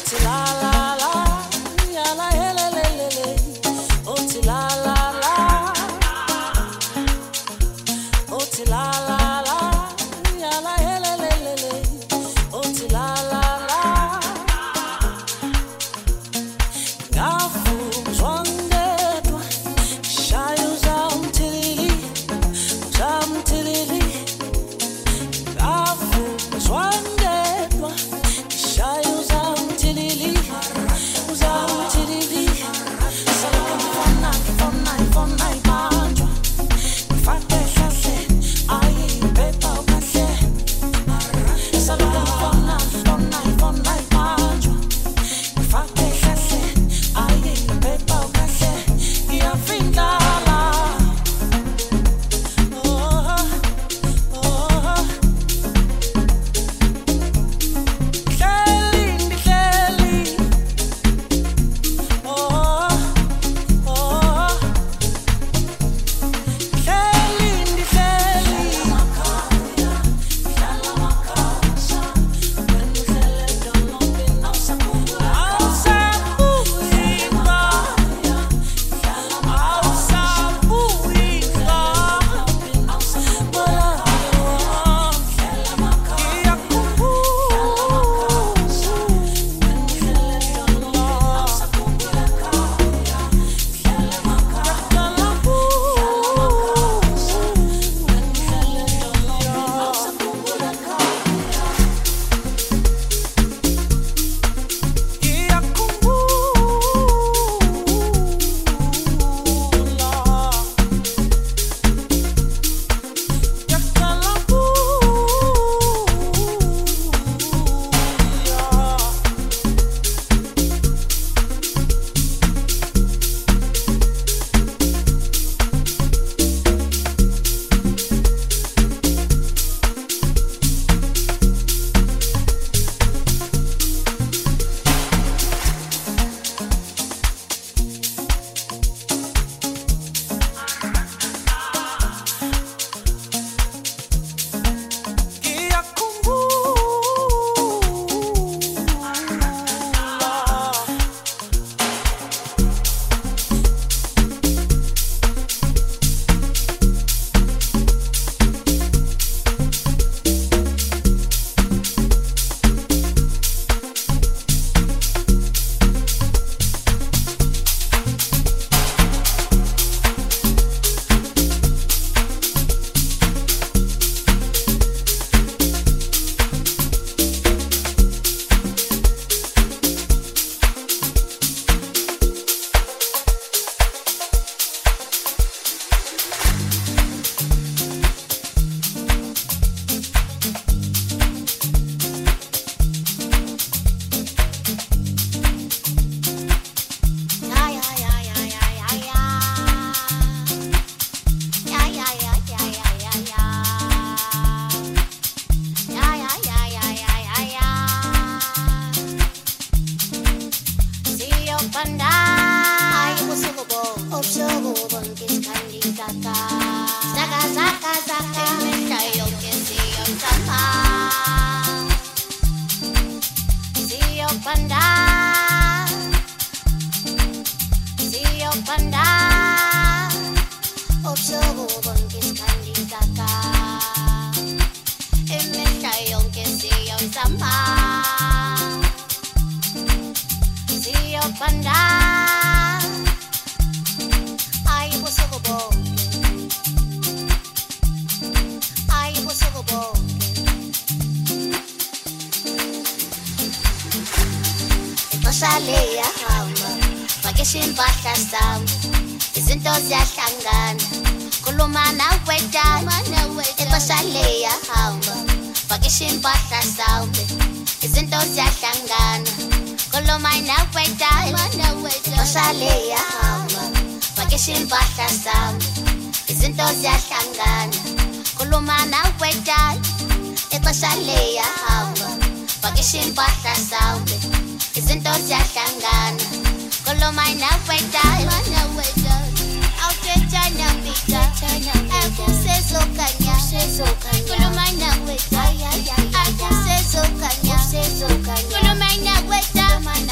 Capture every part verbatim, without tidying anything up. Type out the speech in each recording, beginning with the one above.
Kulumay na weta,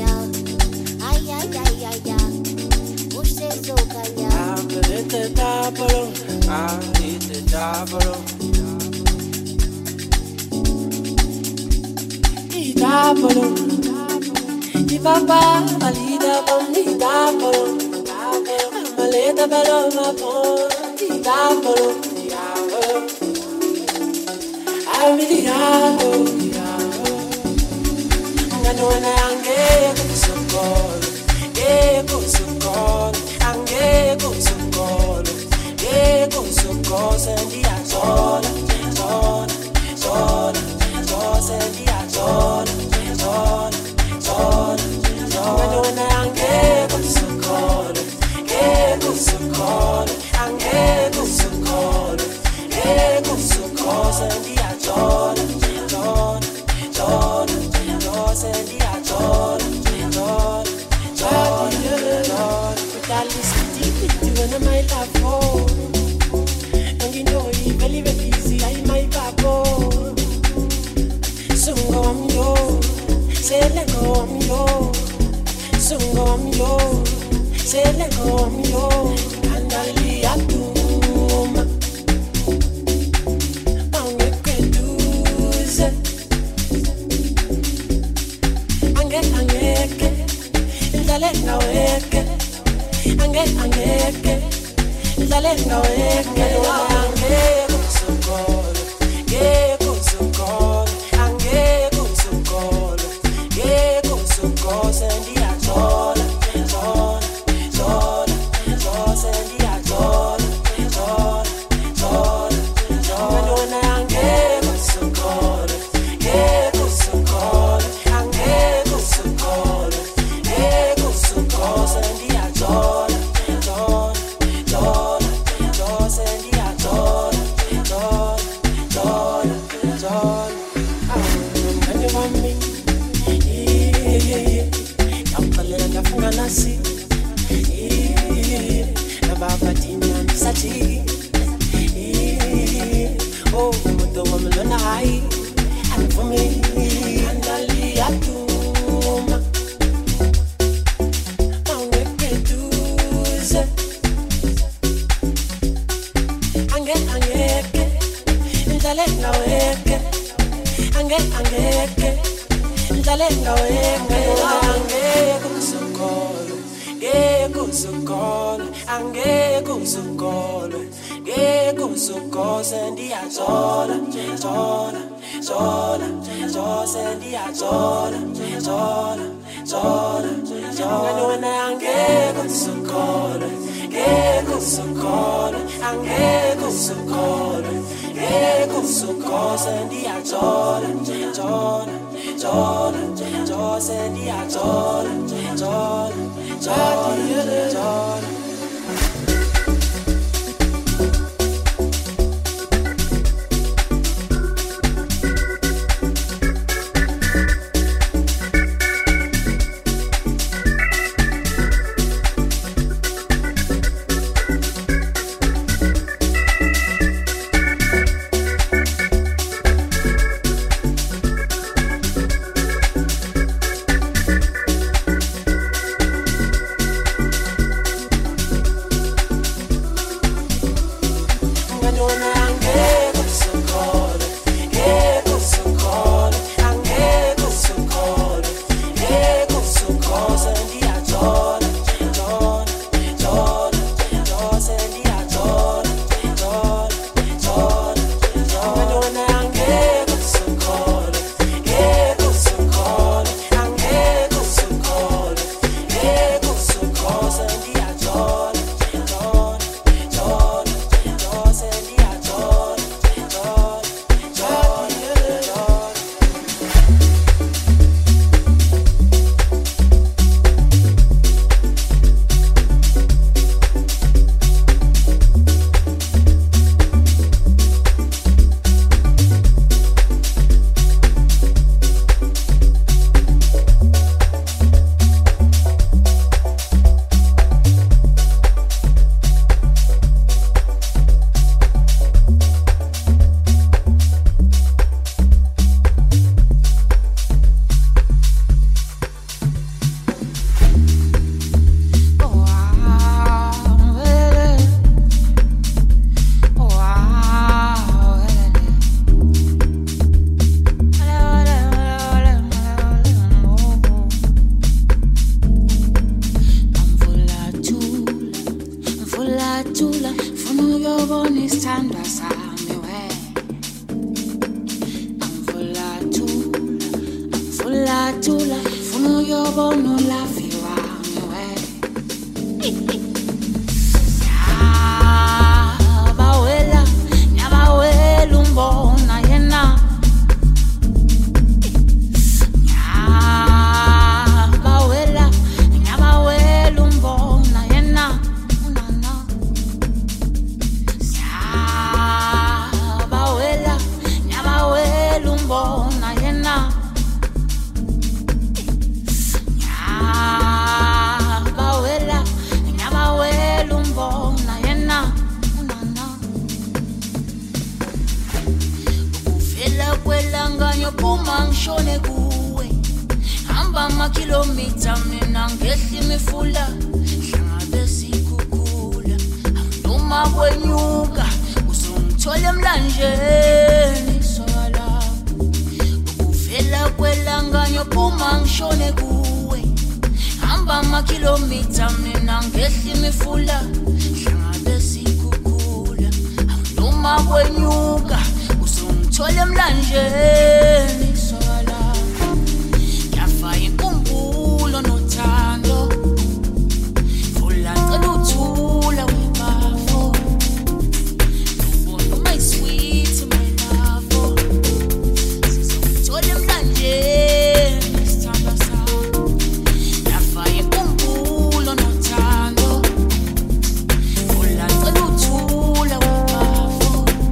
Ay, ay, ay, ay, ay. Usted toca ya. Abrete tapalo, abrete tapalo. Y tapalo. Y papá, valida con mi tapalo. Maleta paloma pon, y tapalo, diablo. Abri diablo, diablo. Ngano na ange kusukolo, ye kusukolo, ange kusukolo, ye kusukolo, sendia sola, sola, sola, sola, sendia sola, sola, sola, sola. Ngano na ange kusukolo, ye kusukolo, ange kusukolo, ye kusukolo, sendia sola, sola, sola. Sendia joy, joy, joy, joy. But I listen deep into you and my love for. And you know it very, very easy, I my babo. Sungo am yo, say let go am yo. Sungo am yo, say let go am yo. And I live to Zalenga weke, ange angeke, zalenga weke, ange kusukolo, ye kusukolo, ange kusukolo, ye kusukolo, sendia chola, chola, chola, chola, sendia chola, chola, chola, chola, ange kusukolo, ye kusukolo, ange kusukolo. Sendia jola, jola, jola, jola, sendia jola, jola, jola, jola. Ah, and you want me? Yeah, yeah, yeah. Kampale na funga nasi. Yeah, na baba tina misati. Yeah, oh, mundo wa mlona hai. And for me, andali atu. Zalenga weke, ange angeke, zalenga weke, ange kusukolo, ge kusukolo, ange kusukolo, ge kusukolo, sendia chola, chola, chola, chola, sendia chola, chola, chola, chola, na ange kusukolo, ge kusukolo, ange kusukolo. Che kusukolo, sendia chola, chola, chola, chola, sendia chola, chola, chola, chola. thula funa uyobona isithandwa sami we angivula thula angivula thula funa uyobona ulavi wami we Nyabawela nyabawela umbona yena Nyabawela nyabawela umbona yena unana Nyabawela nyabawela umbona yena Nyabawela nyabawela umbona yena unana Uvela kwelanga nyophuma ngishone kuwe hamba amakilomita mina ngehla imifula hlangabe sikukula noma kwenyuka uzongithola emlanjeni sola Uvela kwelanga nyophuma ngishone kuwe hamba amakilomita mina ngehla imifula hlangabe sikukula noma kwenyuka uzongithola emlanjeni sola Yafa inkumbulo nothando Vula cela uthula webafo Ubona my sweet my love Sizongithola emlanjeni isithandwa sami Yafa inkumbulo nothando Vula cela uthula webafo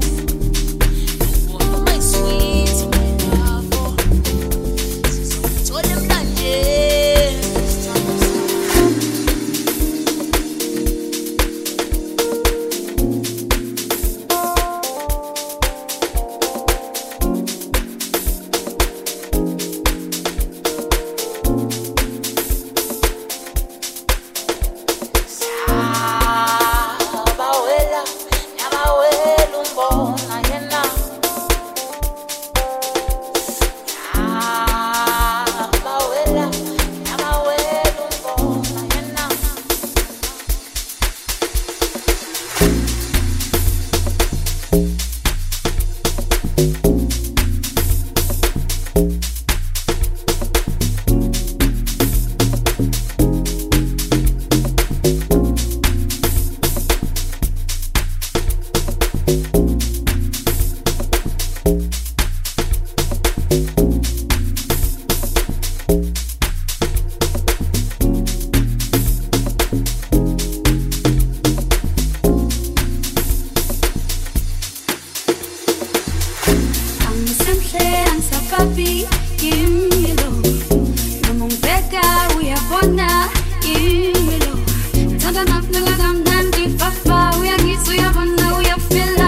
Ubona my sweet my love Sizongithola emlanjeni isithandwa sami Nyabawela nyabawela umbona yena Nyabawela nyabawela umbona yena Angisemhle angisapapi imilo noma ngibheka uyabona imilo thanda nakunika kamnandi fafa uyangizwa uyabona uyafela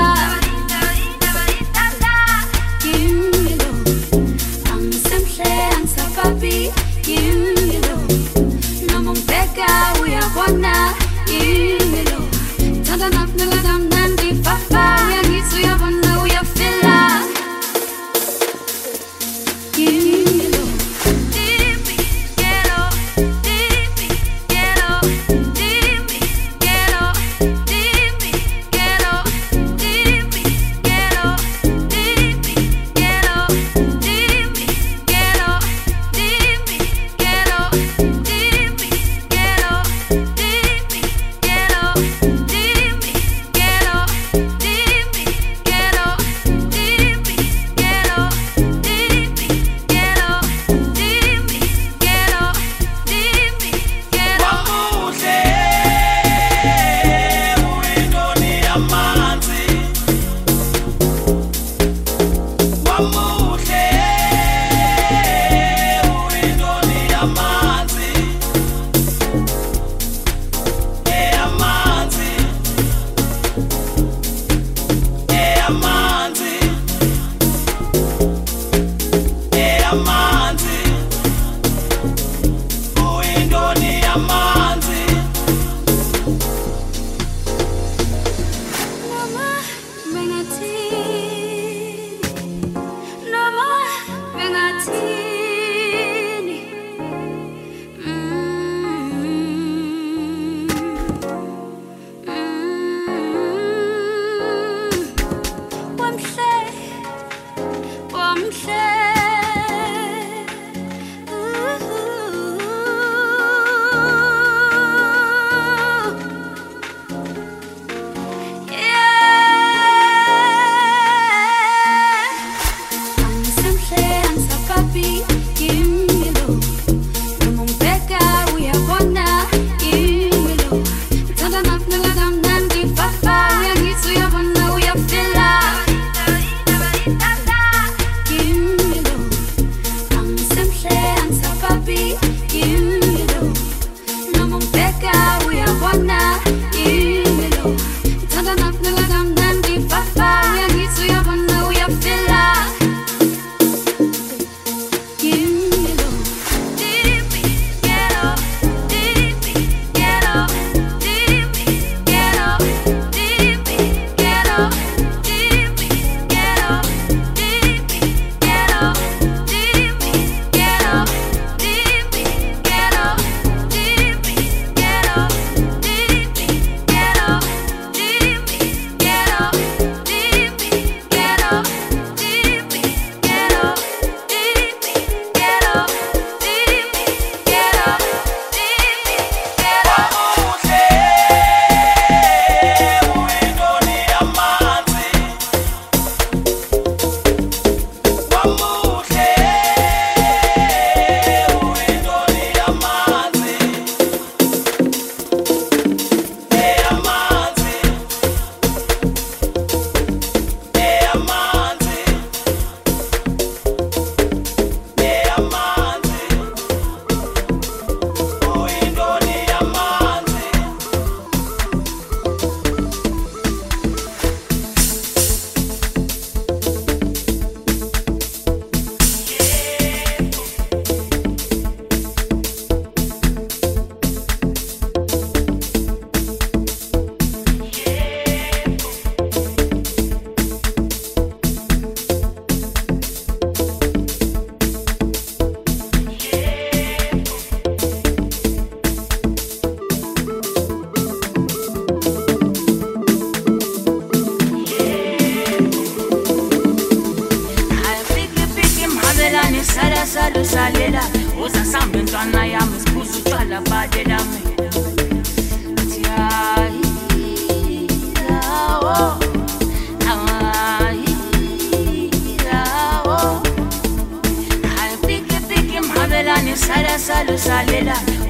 imilo angisemhle angisapapi imilo noma ngibheka uyabona imilo thanda nakunika kamnandi fafa uyangizwa uyabona uyafela Quiero, quiero, quiero, quiero,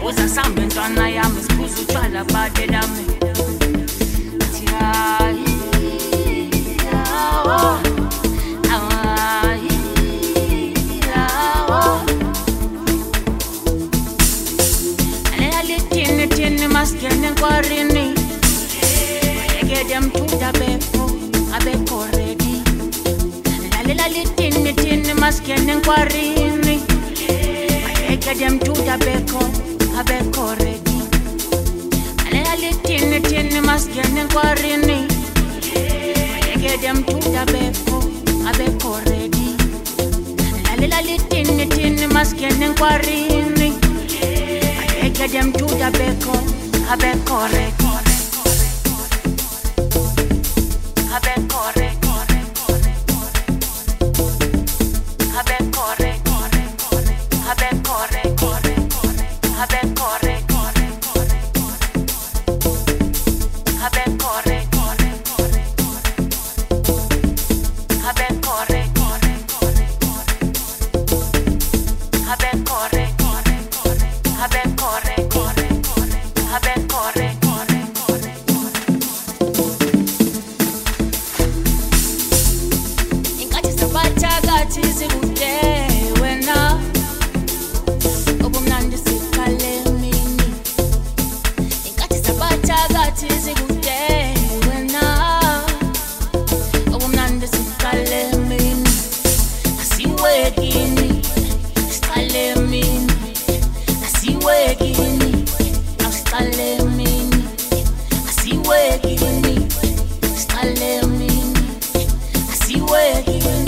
uzasamba intwana yami sibuza utshwala bade lami athi hayi yawo hayi yawo alela litini tini maskene kwarini get them to the beko abeko ready lalela litini tini maskene kwarini get them to the beko abeko ready lalela litini tini maskene kwarini get them to the beko abeko ready lalela litini tini maskene kwarini get them to the beko abeko ready Habe corre, corre, corre, corre. Habe corre, corre, corre. Habe corre, corre, corre. Habe corre, corre, corre, corre. Habe corre, corre, corre, corre. Habe corre, corre, corre, corre. Habe corre, corre, corre. Habe corre, corre, corre. Habe corre, corre, corre. Bachagathi sikude wena obumnandi sikhale mini inkathi sabachagathi sikude wena obumnandi sikhale mini asiwekini sikhale mini asiwekini asikhale mini asiwekini sikhale mini asiwekini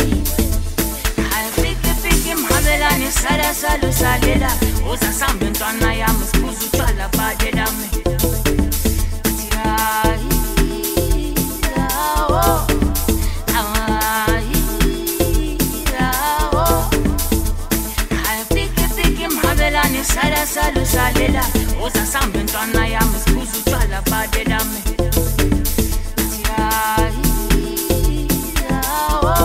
Mhabelani sala sala salela uzasamba intwana yami sibuza utshwala bade lami athi hayi yawo hayi yawo hayi fiki fiki mhabelani sala sala salela uzasamba intwana yami sibuza utshwala bade lami athi hayi yawo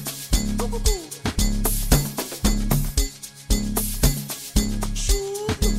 Shoot.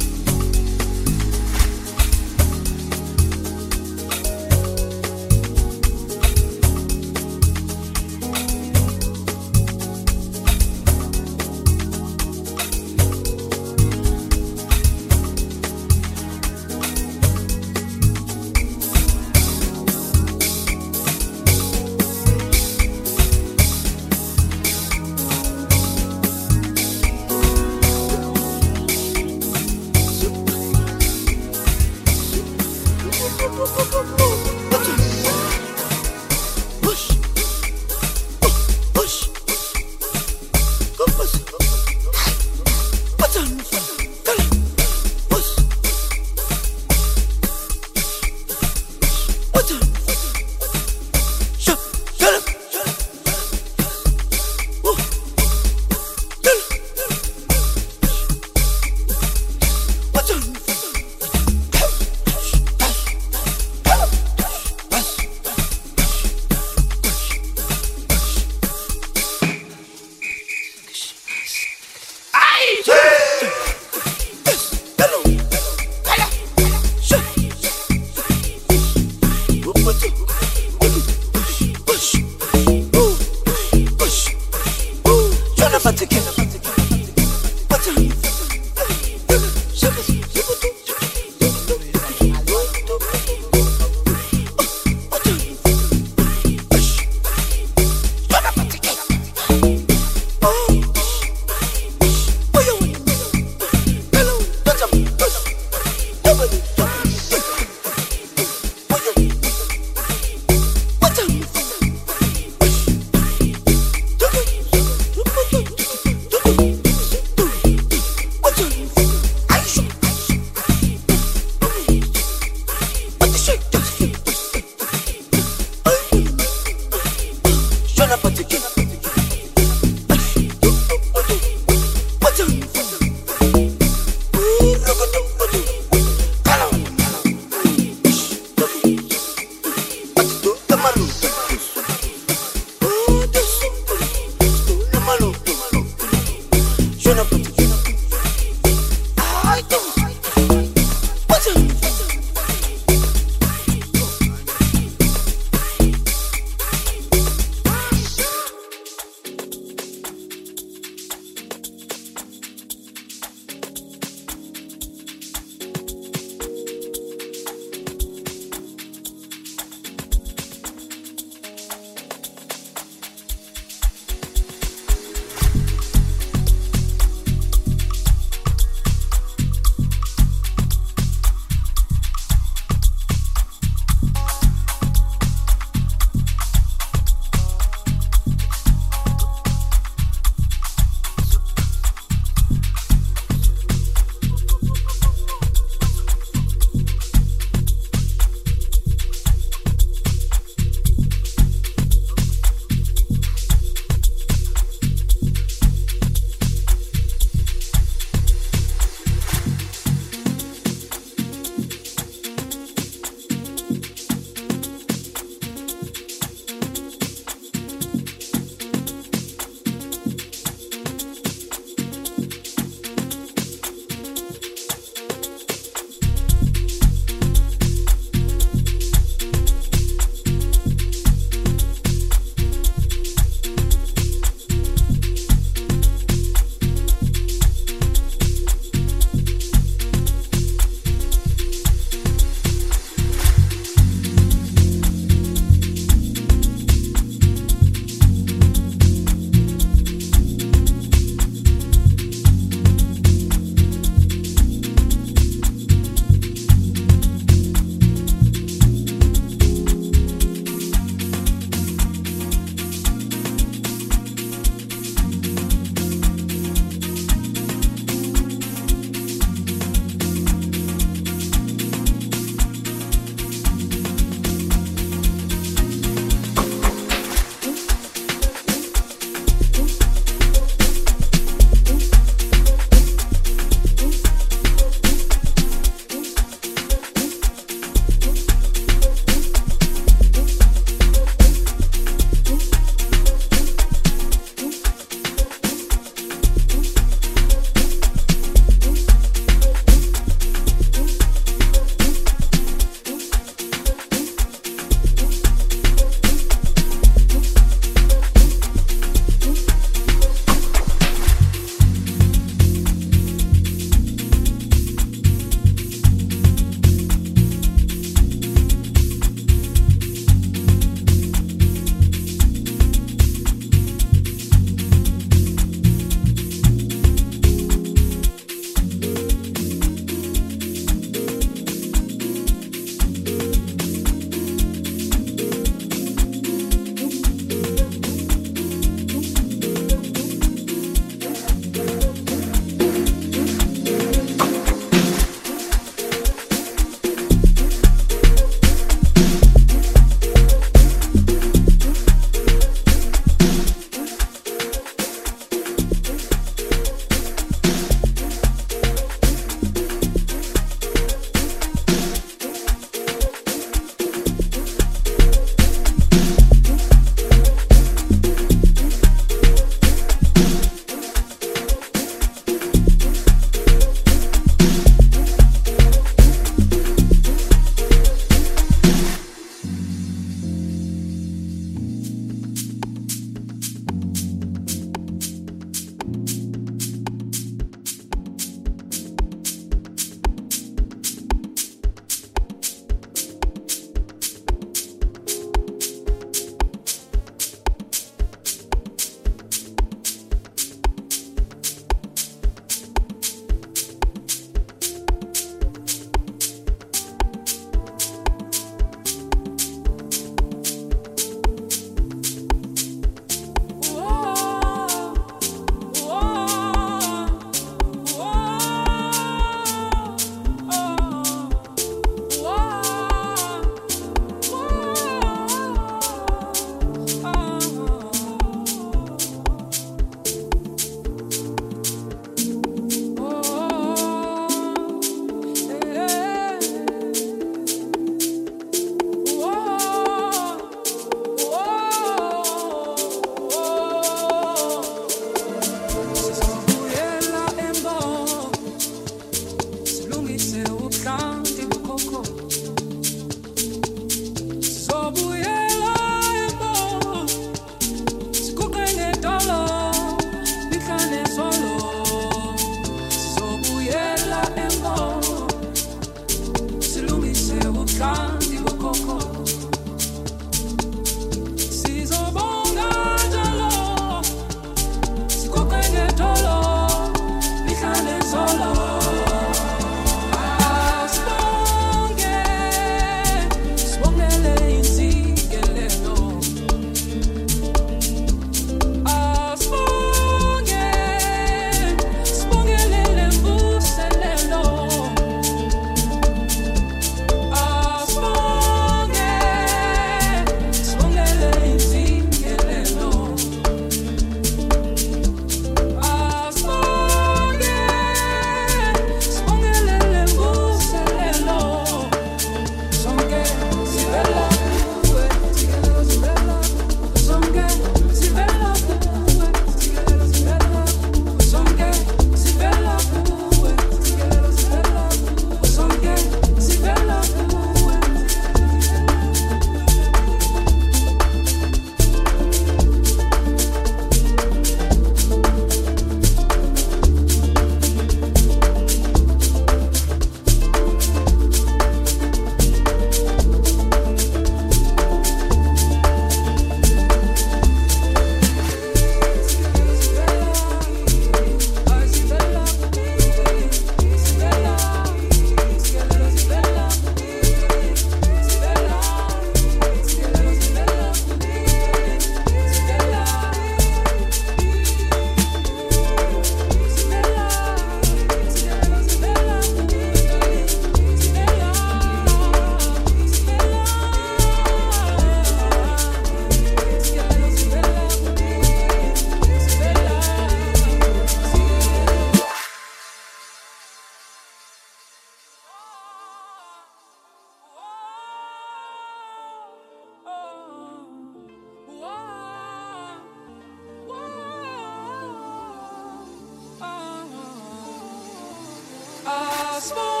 small.